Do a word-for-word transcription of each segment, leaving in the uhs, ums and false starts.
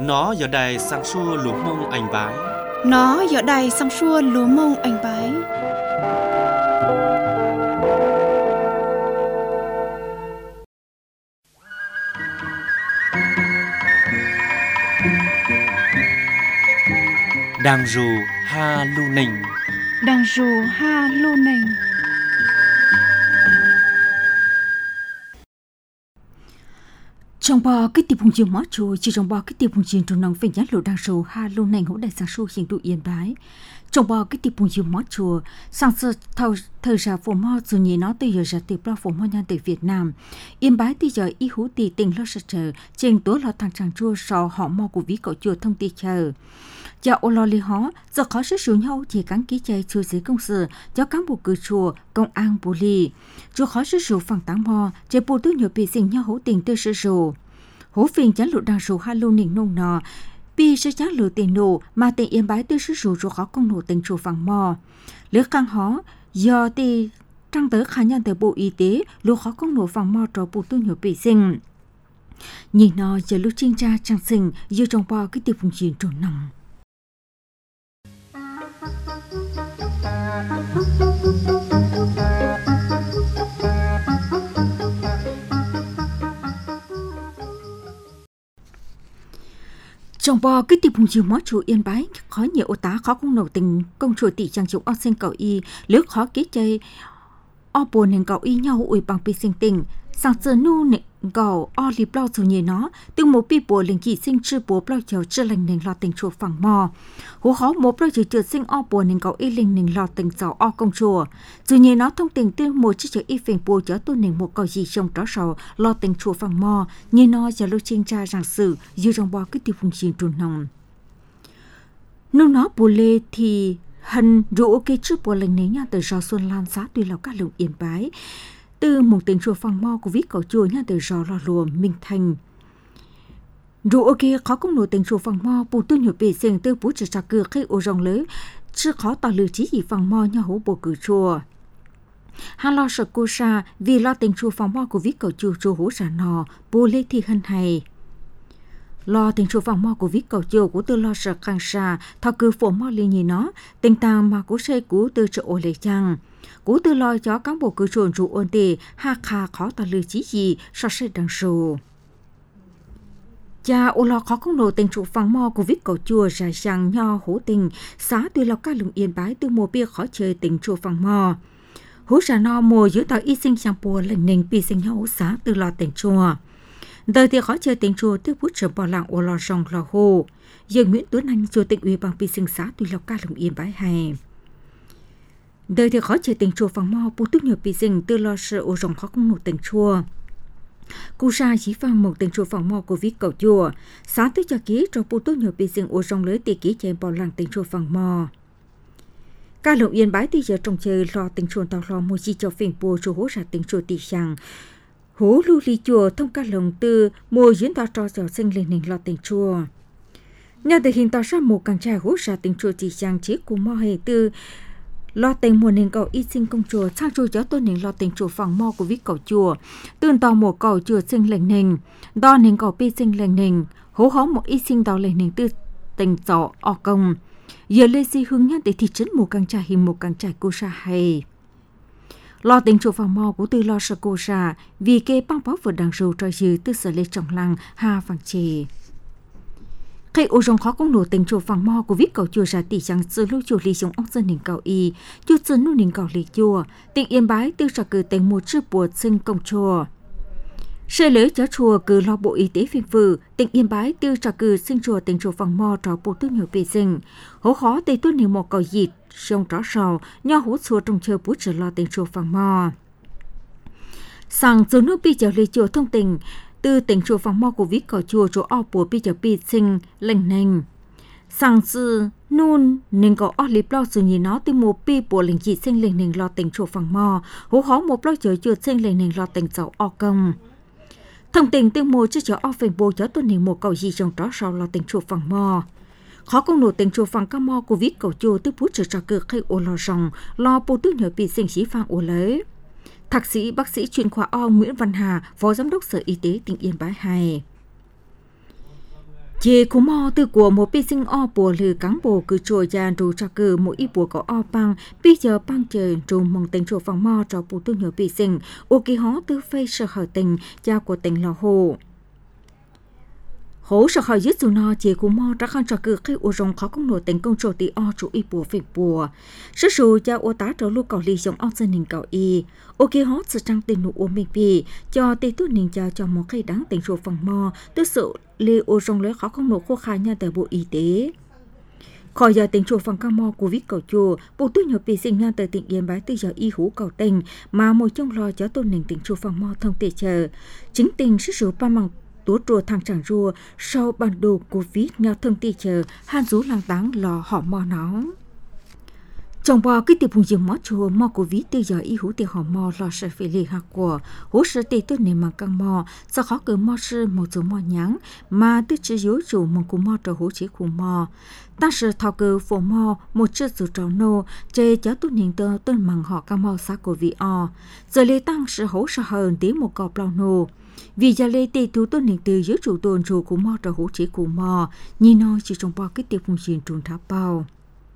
Nó giờ đây sang xua lúa mông anh bái. Nó giờ đây sang xua lúa mông anh bái. Đang dù ha lu nình. Đang dù ha lu nình. Trong bò cái tiệp hùng chiều mót chùa chỉ trong bò cái tiệp hùng chiều trong nòng phình nhát lộ đang sầu ha lô nành hỗ đại sáng sâu hiện tụ yên bái trong bò cái tiệp hùng chiều mót chùa sang sơ thâu thời ra phổ mò dù nhỉ nó từ giờ ra tiệp lo phổ mò nhan từ Việt Nam yên bái từ giờ y hú tì tình lo sợ chờ trên tố lo thằng chàng chua sò họ mò của ví cậu chùa thông tì chờ giờ ô lo li hó giờ khó sức sử nhau chỉ cắn ký chay chùa dưới công sự cho cán bộ cử chùa công an bù lì chùa khó sức sử phẳng táng mò chế bù tư nhiều bị sinh nhau hỗ tình tư sử sử hố phiền chán lụt đang sầu hai lô nỉnh nông nọ pi sẽ chán lụt tiền nổ mà tiền yên bái tư sử sử cho khó công nổ tình chùa phẳng mò lứa căng hó do ti trăng tới khả nhân từ bộ y tế lúa khó công nổ phẳng mò cho bộ tư nhiều bị sinh nhìn nó giờ lúc trinh tra trang sinh giờ trong bò cái tiệp phùng chiến trốn nòng trong bò cái tiệp hùng chiều mót chùa yên bái khó nhiều ô tá khó công nổ tình công chùa tỷ trang chúng o sinh cầu y lứa khó ký chơi o buồn nên cầu y nhau ủi bằng pi sinh tình sang giờ nu nè gầu o lip lo rồi nhỉ nó từ một pi bùa liền kỳ sinh chưa bùa lo chiều chưa lành nên lo tình chùa phẳng mò hú khó một lo chiều chưa sinh o buồn nên cầu y linh nên lo tình giàu o công chùa rồi nhỉ nó thông tình từ một chiếc chiều y phèn bùa chở tu nên một cầu gì trong đó sầu lo tình chùa phẳng mò như nó giờ lưu trinh tra rằng sự như trong bò cái tiệp phùng chiến trùn nòng nung nó bùa lê thì hân rủ ok trước bùa lành nấy nha từ gió xuân lan giá tuy là các lồng yên bái từ một tình chùa phẳng mò của vít cầu chùa nha từ gió lò lùa minh thành rủ ok khó công nổi tình chùa phẳng mò bù tư nhiều bề xình từ bú trở trả cửa khi ô rong lớn chứ khó tỏ lử chí gì phẳng mò nha hố bồ cử chùa hà lo sợ cô sa vì lo tình chùa phẳng mò của vít cầu chùa chùa hố trả nò bù lê thì hân hay lo tình chùa phẳng mò của vít cầu chùa của tư lo sợ khang sa thọ cử phổ mò liên nhì nó tình tàng mà của xây của tư trợ ô lệ chăng cú tư lo cho cán bộ cử chuồn trụ ôn tề ha kha khó ta lư chí gì so sánh đằng sù cha ô lo khó không nổi tình trụ phẳng mò của vít cầu chùa ra sang nho hố tình xá tuy lo ca lùng yên bái từ mùa bia khó chơi tình trụ phẳng mò hố ra no mùa giữ tàu y sinh sang bùa lần nình pi sinh nhau xá từ lo tình chùa đời thì khó chơi tình chùa tiếp bút trở bỏ làng ô lo rong lo hồ giờ Nguyễn Tuấn Anh chùa tỉnh ủy bằng pi sinh xá tuy lo ca lùng yên bái hay đời thì khó chơi tình chùa phẳng mò bù túc nhiều bị dình từ lo sợ ô rồng khó không nổi tình chùa cụ sa chỉ phang một tình chùa phẳng mò của vít cầu chùa sáng tới cho ký cho bù túc nhiều bị dình ô rồng lưới tì ký chạy bỏ làng tình chùa phẳng mò ca lộng yên bái thì giờ trong chơi lo tình chùa tàu lo mua chi cho phình bùa chùa hố ra tình chùa tỷ sàng hố lưu ly chùa thông ca lồng từ mua diễn tàu cho dẻo sinh lên nền lo tình chùa nhà từ hình tàu ra một càng trai hố ra tình chùa tỷ sàng chế của mò hề từ lo tình mùa nền cầu y sinh công chùa sang chùa cháu tôi nền lo tình chùa phẳng mò của vít cầu chùa tương tàu một cầu chùa sinh lệnh nền đo nền cầu pi sinh lệnh nền hố hó một y sinh tàu lệnh nền tư tình giỏ o công giờ lê si hướng nhân để thị trấn một càng trà hình một càng trà cô sa hay lo tình chùa phẳng mò của tư lo sợ cô sa vì kê băng bó vừa đằng rù cho dư tư sở lê trọng lăng ha phẳng chì khi ô rong khó công nổ tình chùa phẳng mò của vít cầu chùa ra tỷ chẳng sự lưu chùa lý giống ông dân nền cầu y chùa dân nu nền cầu lý chùa tỉnh yên bái tư trả cử tình một chữ bùa sinh công chùa xây lưới cho chùa cử lo bộ y tế phiên phử tỉnh yên bái tư trả cử sinh chùa tình chùa phẳng mò trò bộ tư nhiều bề sinh hố khó tây tuân nền một cầu dịt sông tró sầu nho hú chùa trong chờ bút trở lo tình chùa phẳng mò sang dù nước bi trở lý chùa thông tình từ tỉnh chùa phẳng mò của vít cầu chùa chỗ o bùa bi giờ bi sinh lệnh nành sang sư nun nên có o lip lo sự nhìn nó từ một pi bùa lệnh chỉ sinh lệnh nành lo tỉnh chùa phẳng mò hú khó một lo chờ chùa sinh lệnh nành lo tỉnh giàu o công thông tình từ một chiếc chợ o phèn bùa chở tuần nành một cầu gì trong đó sau lo tỉnh chùa phẳng mò khó công nổi tỉnh chùa phẳng cam mò của vít cầu chùa từ bút trở trả cử khi ô lo rồng lo bùa tư nhờ bị sinh sĩ phang ô lấy Thạc sĩ bác sĩ chuyên khoa O Nguyễn Văn Hà, Phó Giám đốc Sở Y tế tỉnh Yên Bái hai. Chế cú mò từ của một bí sinh o bùa lử cán bộ cứ trồi dàn đủ cho cử mỗi ít bùa có o băng bí giờ băng trời trù mong tình trù phòng mò cho bù tu nhớ bí sinh ô kỳ hó tư phê sợ hở tình cha của tình lò hồ. Hố sợ khỏi dứt dù nó chế cú mò ra khăn cho cử khi ô rồng khó công nổi tình công trồ tí o chủ ít bùa phê bùa. Sức sù cha ô tá trở lúc cầu lì giống o dân hình cầu y. Ô kỳ hó sự trăng tình nụ ô mê bì cho tê tốt nình cha cho một khi đáng tình trù phòng mò tư sự lê ô rong lấy khó không nổ khô khai nha tại Bộ Y tế. Khỏi giờ tỉnh chùa phòng ca mò của vít cầu chùa, bộ tư nhập bị sinh nha tại tỉnh Yên Bái từ giờ y hú cầu tình mà một trong lo cho tôn nền tỉnh chùa phòng mò thông tệ chờ. Chính tình sức số ba măng tố chùa thằng chẳng rùa sau bản đồ của vít nhau thông tệ chờ han rú làng táng lò họ mò nó. Trong bò cái tiệp hùng dương mó chùa mò của ví từ giờ y hú tiệp họ mò lò sợ phê lì hạ của hú sợ tê tốt nền mà căng mò sao khó cử mò sư một số mò nháng mà tư chỉ dối chủ mong của mò trở hú chế của mò ta sợ thọ cử phổ mò một chiếc dù trò nô chê cháu tốt nền tơ tên mằng họ căng mò xa của vị o giờ lê tăng sự hú sợ hơn tí một cọp lao nô vì giờ lê tê tú tốt nền từ dưới chủ tôn chủ của mò trở hú chế của mò nhìn nói chỉ trong bò cái tiệp hùng dương trùn tháp bao.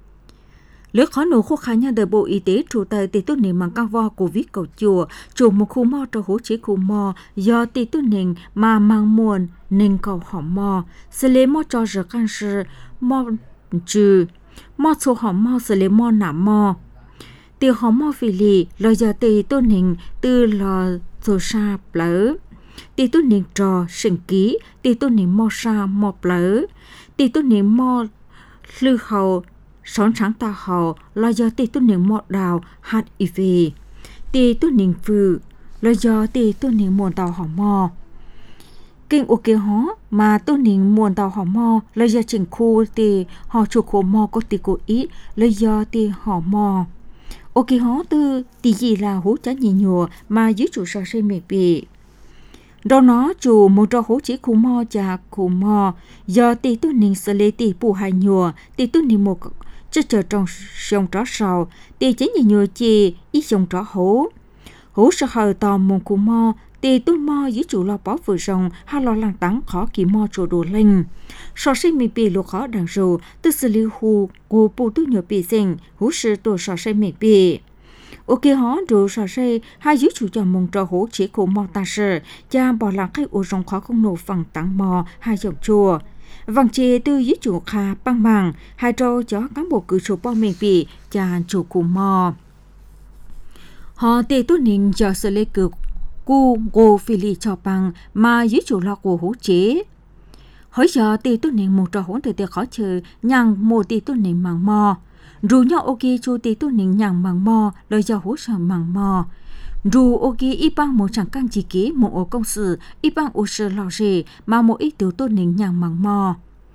Lứa khó nổ khô khá nhà đời Bộ Y tế chủ tài tỷ tốt nền bằng căng vo của vít cầu chùa chủ một khu mò cho hỗ chế khu mò do tỷ tốt nền mà mang muôn nền cầu họ mò sẽ lấy mò cho giờ khăn sư mò trừ mò số họ mò sẽ lấy mò nả mò từ họ mò phì lì lo giờ tỷ tốt nền từ lò số sa plỡ tỷ tốt nền trò sinh ký tỷ tốt nền mò sa mò plỡ tỷ tốt nền mò lư hầu són sáng ta họ là do tì tu niệm mọt đào hát i vê tì tu niệm phừ là do tì tu niệm muôn tàu họ mò kinh ô kia hó mà tu niệm muôn tàu họ mò là do chỉnh khu tì họ chủ khổ mò có tì cố ý là do tì họ mò ô kia hó tư tì gì là hú chá nhì nhùa mà dưới chủ sở xây mệt bị đó nó chủ một trò hố chỉ khu mò chà khu mò do tì tu niệm sẽ lấy tì bù hai nhùa tì tu niệm một chứ chờ trong sông tró sầu thì chỉ như nhiều chi ít sông tró hố hố sợ hờ tò mông cụ mò thì tôi mò dưới chủ lo bó vừa rồng hay lo lăng tắng khó kỳ mò chỗ đồ linh so sinh mi bì lô khó đằng rù tư xử lý hù của bù tôi nhờ bì sinh hú sư tổ so sinh mi bì ok hó đồ so sinh hai dưới chủ cho mông trò hố chỉ cụ mò ta sư cha bỏ lạc khách ô rồng khó không nổ phẳng tắng mò hai dòng chùa vàng chê tư dưới chủ kha băng bằng hai trâu cho cán bộ cử số bò mình bị cha chủ cụ mò họ tê tốt ninh cho sự lê cực cu gô phi lì cho bằng mà dưới chủ lo của hú chế hỏi giờ tê tốt ninh một trò hỗn từ tê khó chơi nhằng một tê tốt ninh màng mò rủ nhau ok chu tê tốt ninh nhằng màng mò lời giờ hú sợ màng mò dù ok y bang một chẳng căn chỉ kế một ô công sự y bang ô sơ lò rề mà một ít tiểu tôn nính nhàng màng mò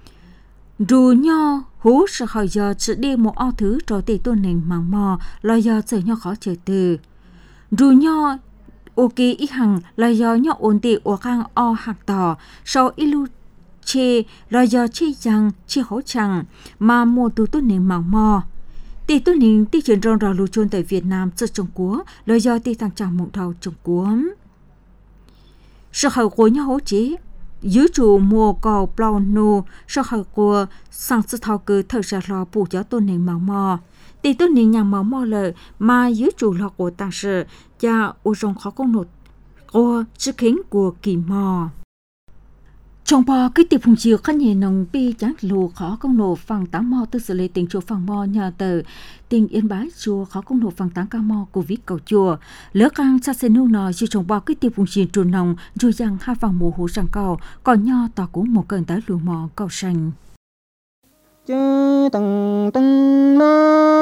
dù nho hú sợ hỏi giờ sự đi một o thứ cho tê tôn nính màng mò lo giờ sợ nho khó chờ từ dù nho ok y hằng lo giờ nho ổn tê ô khang o hạc tỏ sau y lu chê lo giờ chê rằng chê hỗ chẳng mà một tiểu tôn nính màng mò tỷ tu nính tỷ chuyển rong rào lưu chôn tại Việt Nam cho Trung Quốc, lời do tỷ thằng chàng mộng thầu Trung Quốc. Sự hậu của nhau hỗ chế, dưới chủ mùa cầu plau nô, sự hậu của sang sự thao cử thời gian lo bù cho tu nính màu mò. Tỷ tu nính nhàng màu mò lợi mà dưới chủ lo của tăng sự, cha ô rong khó công nột, của sức khính của kỳ mò. Trong bò cái tiệp hùng chiều khăn nhẹ nồng bi chán lù khó công nổ phẳng tám mò tư xử lý tình chùa phẳng mò nhà tờ tình Yên Bái chùa khó công nổ phẳng tám ca mò của vít cầu chùa lỡ căng xa xe nô nò chứ trong bò cái tiệp hùng chiều trùn nồng rồi rằng hai vòng mùa hú rằng cầu còn nho tỏ cũng một cơn tới lù mò cầu xanh chớ tăng tăng na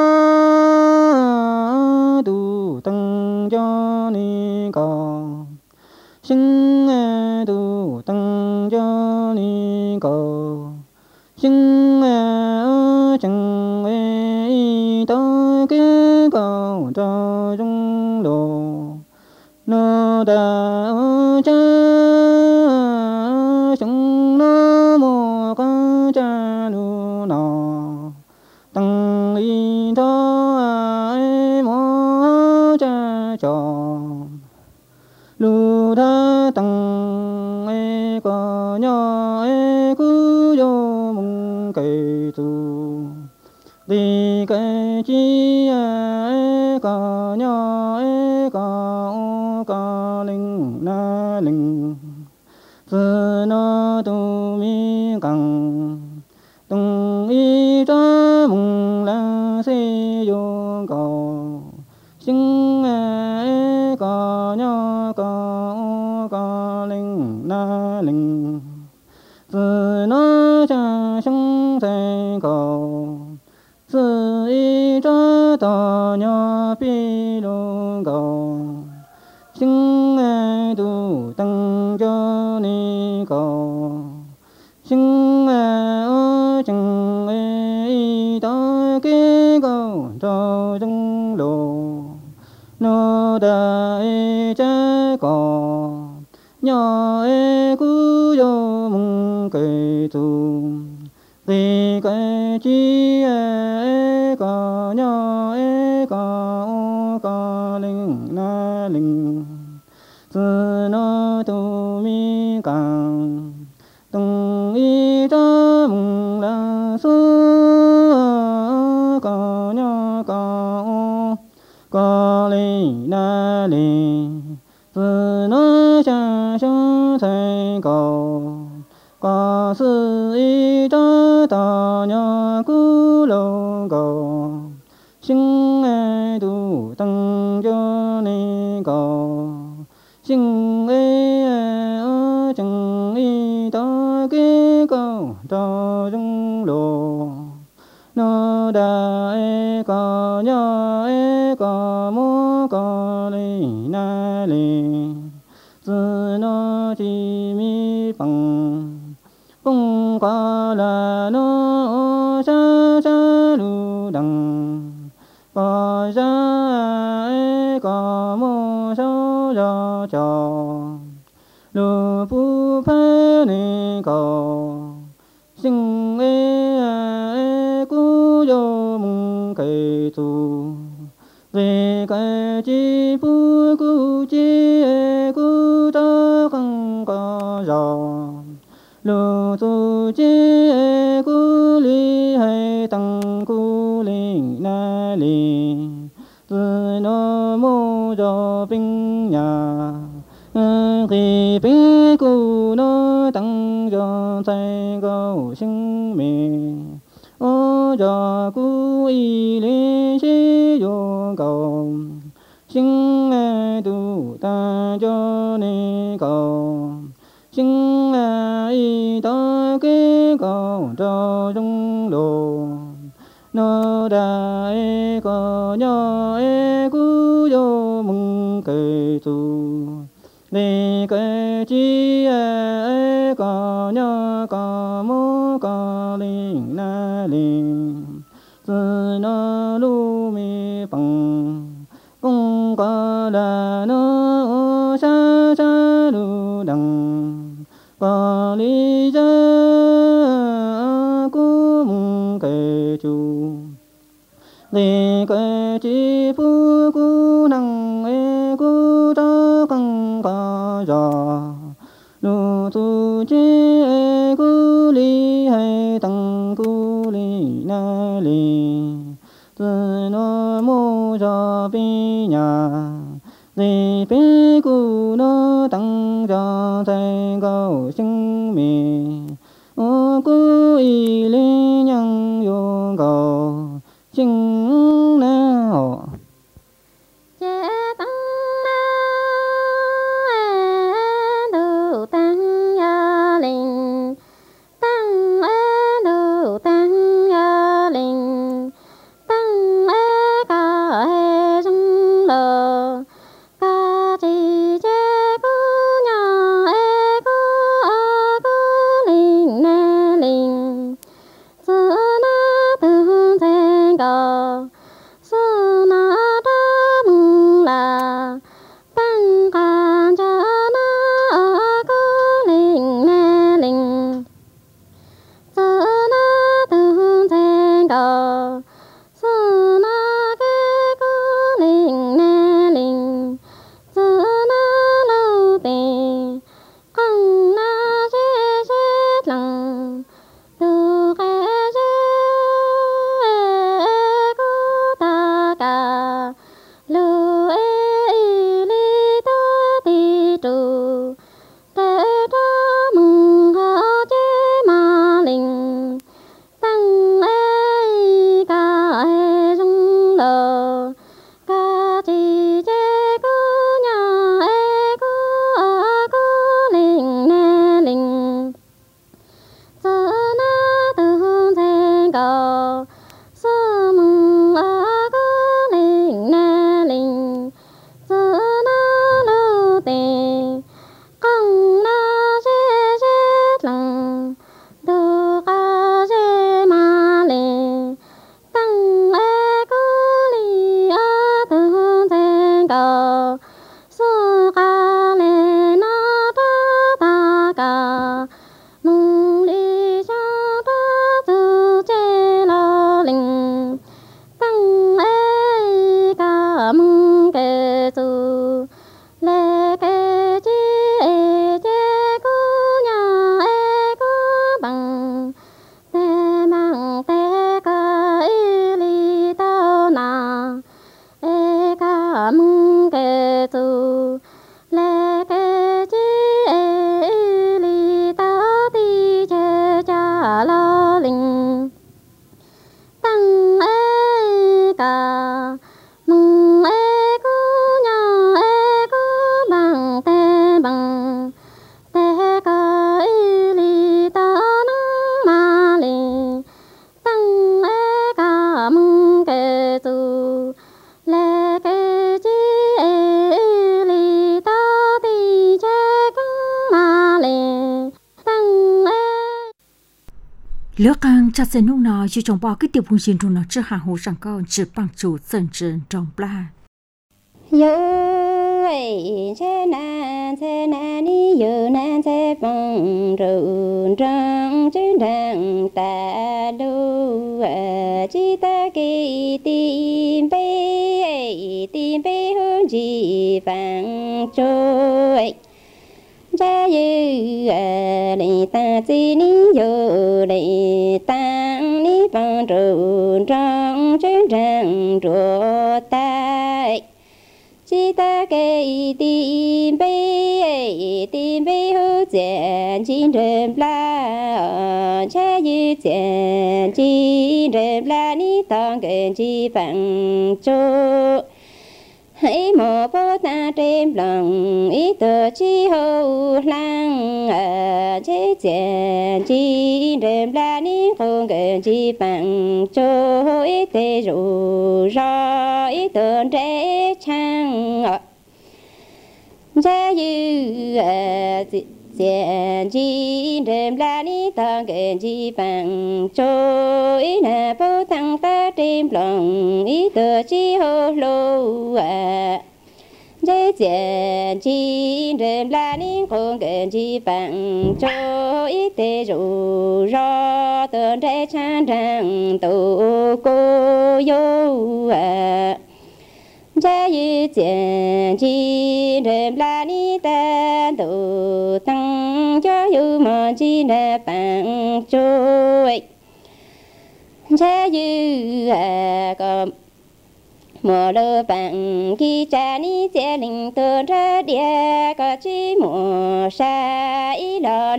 tu tăng cho ni cầu sinh tu tăng cho ni cầu sinh ở chẳng về tới cái cầu cho trung đồ nó đã ở cha chúng nó một con cha nu nọ tăng đi đó ai mò cha cho lu tha tăng e có nhỏ e cứ ca nhớ ê ca ô ca linh na linh sư nó tu mi căng tung y cha mùng la si yo cầu sinh ê ca nhớ ca ô ca linh na linh sư nó cha sinh thế cầu sư y cha ta nhớ pi lo cầu sinh ê tu tăng cho ni cầu sinh ê ơ chẳng ê y ta kế cầu cho trong lộ nó đã ê cha cầu nhỏ ê cú yo mong kê tu vì cái chi ê ca nhỏ ê ca ô ca linh na linh sư nó tu mi càng tung y cha mong la su ca nhỏ ca ô ca linh na linh sư nó cha sinh thế cầu ca sư y cha ta nhớ cú lâu cầu sinh ê tu tăng cho ni cầu sinh ê ơ chẳng y ta kế cầu cho trong lộ nó đã ê ca nhớ ê ca mô ca li na li sư nó chi mi bằng bông ca là nó cha cha lu đằng ca cha ê ca mô sao ra cho lu pu phê ni cầu sinh ê ê cú yo mong kê tu vì cái chi pu cú chi ê cú ta không có gió lu tu chi ê cú li hay tăng cú li na li từ nó mô cho bình nhà khi bình cú nó tăng cho thay cầu sinh mì ô cho cú y li chi yo cầu sinh ê tu ta cho ni cầu sinh y ta kế cầu cho trong đồ nó đã ê có nhỏ ê cú yo mong kê tu vì cái chi ê có nhỏ có mô có linh na linh sư nó lu mi bằng bông ca là nó cha cha lu đằng ca li cha cú mong kê chu vì cái chi phu cú năng ê cú ta căng ca già lu tu chi ê cú li hay tăng cú li na li từ nó mô cho bi nhà vì bi cú nó tăng cho thay cầu sinh mì ô cú y li nhang yo cầu sinh na hộ chế tăng tăng ya linh tăng ê tăng ya linh tăng ê ca ê dung lờ ca chi chế cú nhà ê cú a cú linh na linh mong kê tu lê kê chi ê li ta ti chê cha lo linh tăng ê ca mong ê cu nhỏ ê cu bằng tê bằng tê ca ê li ta nang ma linh tăng ê ca mong kê tu lê kê chi ê li ta ti chê căng ma linh tăng ê lỡ càng chặt dây nung nọ chỉ trong bao cái tiệp hùng xin trong nó chưa hạ hồ sang con chỉ bằng chủ sân trên trong pla yo ấy chê nan chê nan đi yo nan chê bằng rượu trăng trên đằng ta lu chỉ ta kỳ tìm bê tìm bê hướng gì bằng trôi cha yu lì ta chi ni yo lì tăng ni bằng rượu trăng trên đằng rùa tai chỉ ta cái tìm bê tìm bê hữu diện chín rừng la cha yu diện chín rừng la ni tòng gần chi bằng chỗ hãy một bố ta trên lòng ý tưởng chi hậu lăng chế diện chi rừng la ni không gần chi bằng chỗ ý tê rủ rõ ý tưởng trẻ chăng cha yu diện chi rừng la ni tòng gần chi bằng chỗ ý là bố tăng ta trên lòng ý tưởng chi hậu lô chế diện chi rừng la ni không gần chi bằng chỗ ý tê rủ rõ tưởng trẻ chăng rằng tổ cô yo cha yu diện chi rừng la ni ta tổ tăng cho yu mà chi là bằng trôi cha yu có mùa lơ bằng khi cha ni sẽ linh tơ ra địa có chi mùa sa ý lo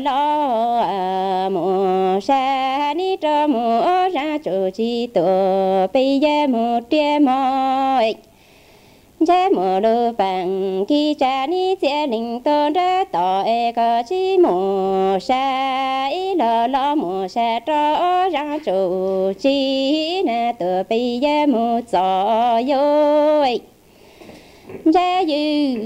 lo mùa sa ni cho mùa ra chỗ chi tổ bây giờ một tia mỏi cha mùa lơ bằng khi cha ni sẽ linh tơ ra tỏ có chi mùa sa ý lo lo mùa sa cho ra chỗ chi na tổ bây giờ một gió yo cha yu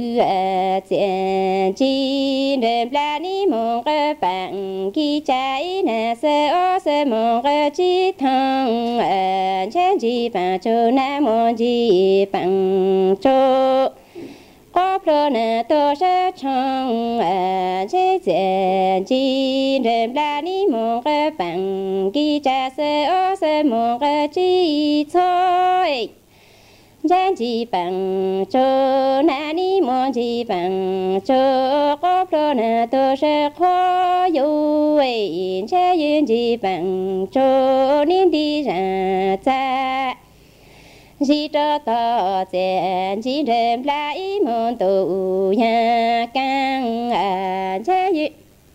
diện chi rừng la ni mong cơ bằng khi cha ý na sơ ô sơ mong cơ chi thăng cha chi bằng chỗ na mong chi bằng chỗ có pro na tô sơ chăng chế diện chi rừng la ni mong cơ bằng khi cha sơ ô sơ mong cơ chi thôi cha chi bằng chỗ na ni mong chi bằng chỗ có pro na tô sơ khó yu cha yun chi bằng chỗ niên đi ra cha chỉ cho tao diện chỉ rừng la ý mong tu nhà căng cha yu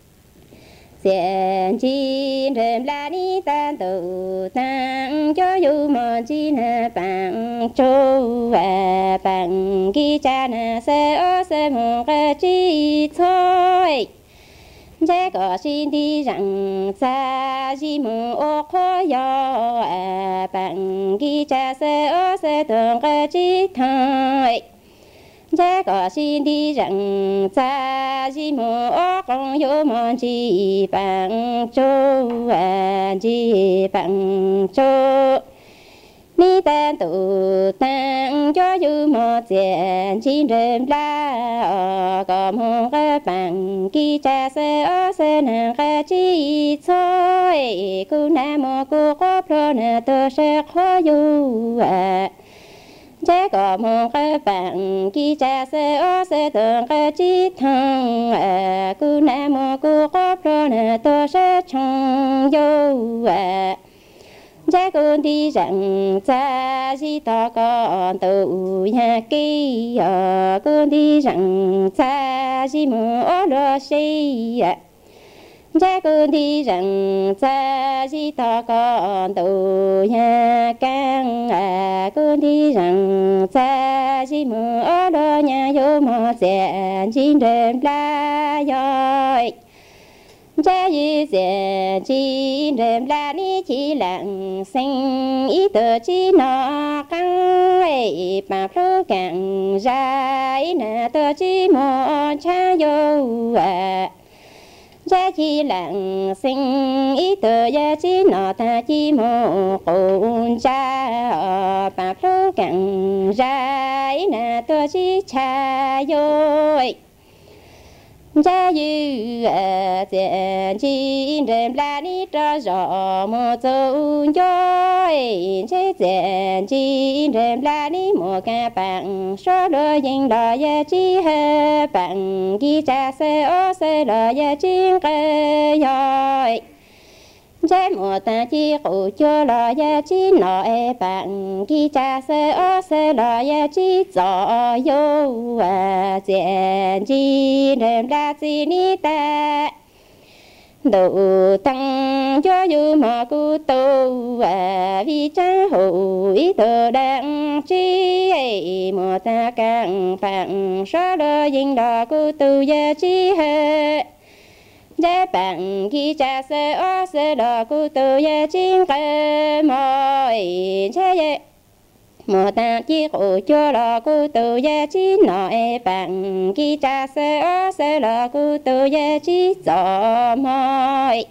diện chi rừng la ni tan tu tăng cho yu mong chi na bằng châu bằng khi cha na sơ ô sơ mong cơ chi thôi cha có xin đi rằng xa chi mong ô khó yo bằng khi cha sơ ô sơ tuần cơ chi thôi cha có xin đi rằng xa chi mong ô con yo mong chi bằng châu chi bằng châu ni tan tu tăng cho yu một diện chín rừng la có mong cơ bằng khi cha sơ ô sơ nàng cơ chi thôi cu na mô cu có pro na tô sơ khó yu cha có mong cơ bằng khi cha sơ ô sơ tuần cơ chi thăng cu na mô cu có pro na tô sơ chong yu cha con đi rằng cha chỉ ta con tu nhà kia con đi rằng cha chỉ mở ra xây cha con đi rằng cha chỉ ta con tu nhà càng con đi rằng cha chỉ mở ra nhà vô mà sẽ chín đêm la rồi cha yu sẽ chi đêm la ni chi lặng sinh ý tờ chi nó căng ấy bà pro càng ra ý nà tờ chi mò cha yo à cha chi lặng sinh ý tờ ya chi nó ta chi mò con cha bà pro càng ra ý nà tờ chi cha yo cha yu à tiền chi đêm la ni cho rõ một dấu dối cha tiền chi đêm la ni một cái bằng số đôi những đòi ya chi hơi bằng ghi cha se ô se đòi ya chi cái dối cha một ta chi cụ cho đòi ya chi nội bằng ghi cha se ô se đòi ya chi rõ yo à tiền chi đêm la chi ni ta đủ tăng cho du mà cu tu à vì cha hữu tờ đang chi một ta càng phẳng số đôi dinh đò cu tu ya chi hết cha bằng khi cha sơ ó sơ đò cu tu ya chi cơ mỏi cha ye một ta chi cụ cho đò cu tu ya chi nội bằng khi cha sơ ó sơ đò cu tu ya chi rõ mỏi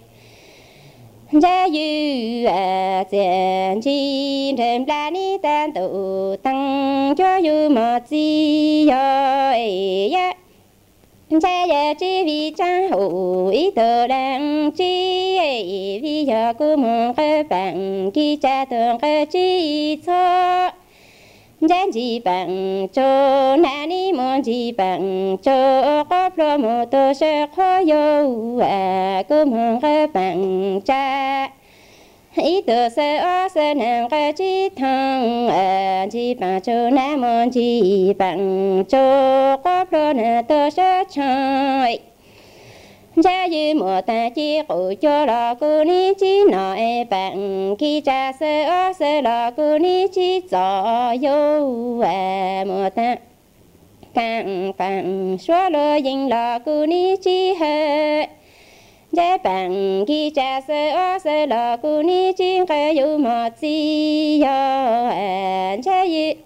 cha yu à tiền chi đêm la ni tan tu tăng cho yu một chi rồi ya cha ya chi vì cha hữu ý tờ đang chi vì giờ cô mong cơ bằng khi cha thường cơ chi cho cha chỉ bằng cho na ni mong chỉ bằng cho có pro một tờ sẽ khó yo à cô mong cơ bằng cha ý tờ sẽ ở sẽ nàng cơ chi thăng à chỉ bằng cho na mong chỉ bằng cho có pro na tờ sẽ chơi cha yu một ta chi cụ cho đò cô ni chi nội bằng khi cha sẽ ở sẽ đò cô ni chi rõ yo à một ta càng bằng số lô dinh đò cô ni chi hơi cha bằng khi cha sẽ ở sẽ đò cô ni chi cái yu một chi yo à cha yu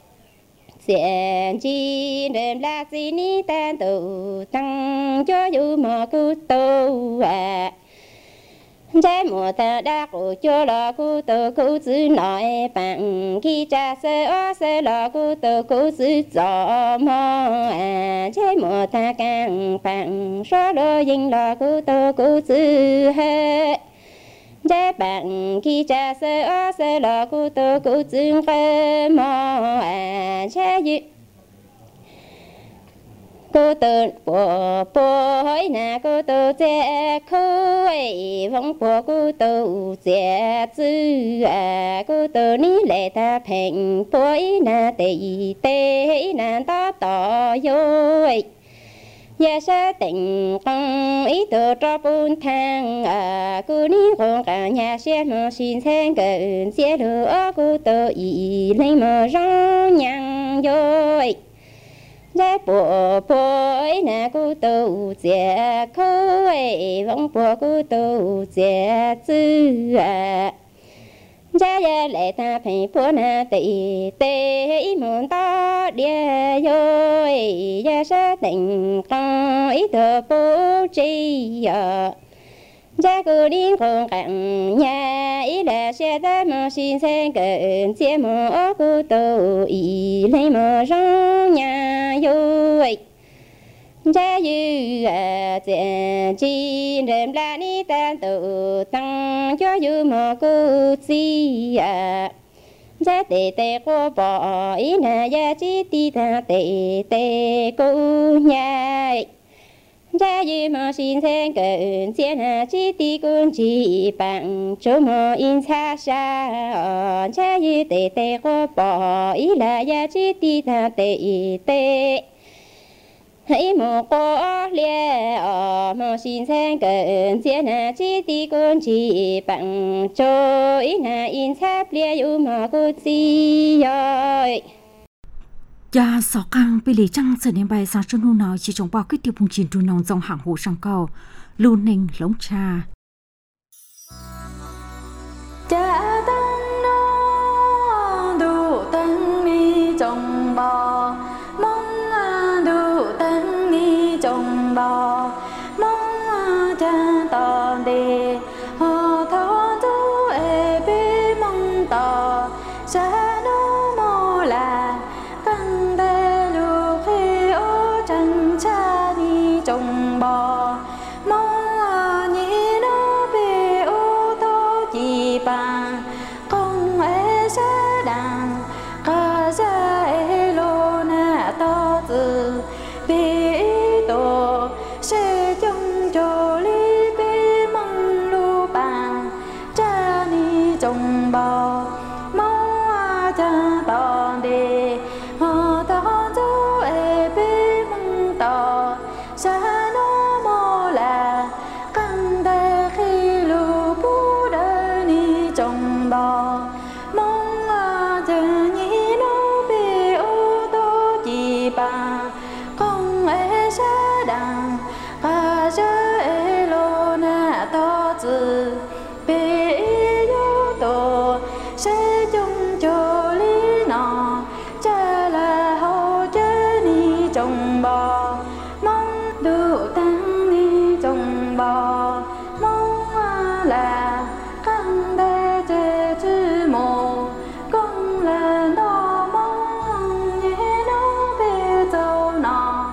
tiền chi đêm la chi ni tan tu tăng cho yu mà cu tu à cha một ta đã cụ cho là cu tu cu chữ nội bằng khi cha sẽ ở sẽ là cu tu cu chữ rõ mò à cha một ta càng bằng số đôi dinh là cu tu cu chữ hết cha bằng khi cha sẽ ở sẽ là cu tu cu chữ cái mò à cha yu cô tự bộ bộ hỏi na cô tự che khơi vong bộ cô tự che chữ à cô tự ní lệ ta phèn bối na tê tê na ta tỏ dối ya sa tình con ý tự cho bún thang à cô ní con cả nhà xe mà xin sang gần xe lửa cô tự ý lấy mà rong nhang dối cha bộ bối na cô tu che khơi vong bộ cô tu che chữ à cha ya lệ ta phải bố na tê tê môn ta địa rồi ya sa tình con ý thơ bố chi à cha cô đi con cạnh nhà ý là xe ta mà xin sang gần xe mà cô tu ý lấy mà rong nhà vui cha yu à tiền chi đêm la ni tan tu tăng cho yu mà cô chi à cha tê tê cô bỏ ý na ya chi ti ta tê tê cô nhà cha yu mò xin sen cơn xiên hà chi ti cơn chi bằng chỗ mò in xa xa cha yu tê tê có bỏ ý là ya chi ti ta tê tê hãy mò có lia mò xin sen cơn xiên hà chi ti cơn chi bằng chỗ ý là in xa lia yu mò cô chi rồi Cha sáu căng bị lý trăng sở nên bài sáng cho nu nói chỉ trong bao kết tiêu vùng chín tu nòng dòng hàng hồ sang cầu lưu ninh lống trà cha tăng nó đủ tăng ni trồng bò mong đủ tăng ni trồng bò mong cha tò đề họ thọ chú ê bê mong tò cha nó mô là căng đê lù khi ô trăng cha ni trồng bò mong nhị nó bê ô tô chỉ bằng con ế xa đàn ca xa ế lô nà to từ bê tổ sẽ chung cho lý bê mong lô bằng cha ni trồng bò mong cha tòn đề họ tòn chú ế bê mong tò xa nó mô là căng đê khi lù bú đê ni trồng bò mong cha nhí nó bê ô tô chỉ bằng con ế xa đàn ca xa ế lô nà to từ bê yếu tổ sẽ chung cho lý nọ cha là hậu chế ni trồng bò mong đủ tăng ni trồng bò mong là căng đê chế chữ mồ con là nó mong nhé nó bê dâu nọ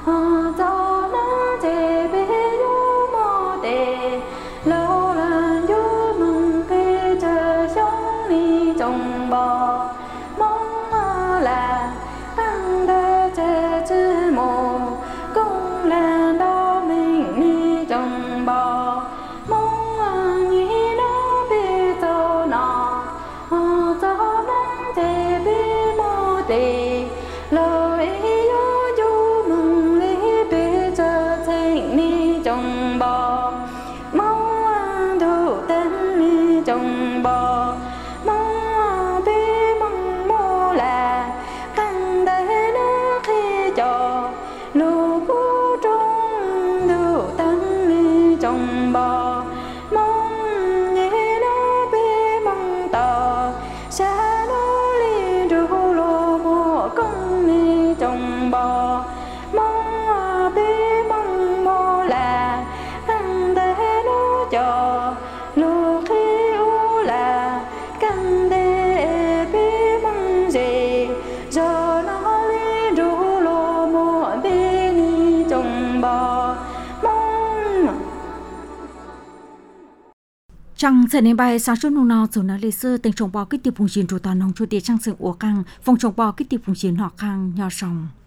dâu nó chế bê yếu mô đề lâu là yếu mừng bê chờ sống ni trồng bò mong là căng đê chế chữ mồ con là đó mình ni trồng bò mong nhí nó bê dâu nọ dâu nó chế bê mô đề lời yếu du mừng lý bê chờ thành ni trồng bò mong đủ tên ni trồng bò mong bê mong mô là căng đê nó khi cho lù bú trung đủ tăng ni trồng bò mong nhé nó bê mong tò xa nó li ru lô mô con ni trồng bò mong bê mong mô là căng đê nó cho lù khi u là căng đê bê mong gì giờ nó li ru lô mô bê ni trồng bò mong Trăng sở nên bài sáng cho nu nói dù nó lịch sử tình trồng bao kết tiêu vùng chín tu toàn nòng chu địa trăng sừng ủa căng phòng trồng bao kết tiêu vùng chín họ căng nho sòng